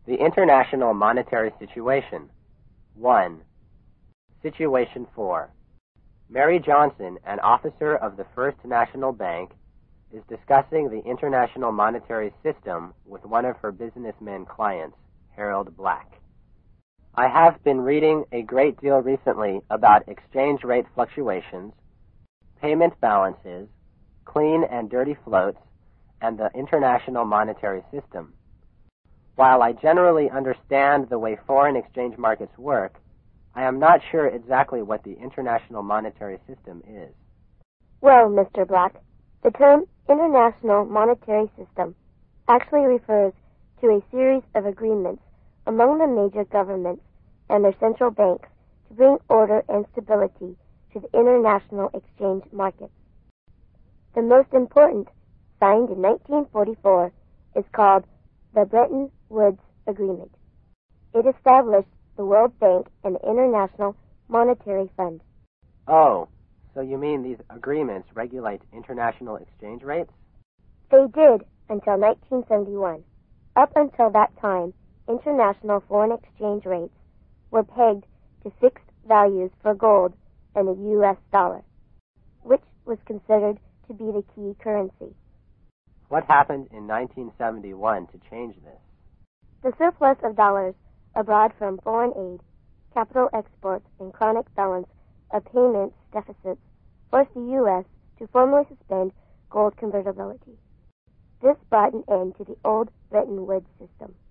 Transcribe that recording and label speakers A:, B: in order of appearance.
A: The International Monetary Situation. 1. Situation 4. Mary Johnson, an officer of the First National Bank, is discussing the international monetary system with one of her businessman clients, Harold Black. I have been reading a great deal recently about exchange rate fluctuations, payment balances, clean and dirty floats, and the international monetary system. While I generally understand the way foreign exchange markets work, I am not sure exactly what the international monetary system is.
B: Well, Mr. Black, the term international monetary system actually refers to a series of agreements among the major governments and their central banks to bring order and stability to the international exchange markets. The most important, signed in 1944, is called the Bretton Woods Agreement. It established the World Bank and the International Monetary Fund.
A: Oh, so you mean these agreements regulate international exchange rates?
B: They did until 1971. Up until that time, international foreign exchange rates were pegged to fixed values for gold and the U.S. dollar, which was considered to be the key currency.
A: What happened in 1971 to change this?
B: The surplus of dollars abroad from foreign aid, capital exports, and chronic balance of payments deficits forced the U.S. to formally suspend gold convertibility. This brought an end to the old Bretton Woods system.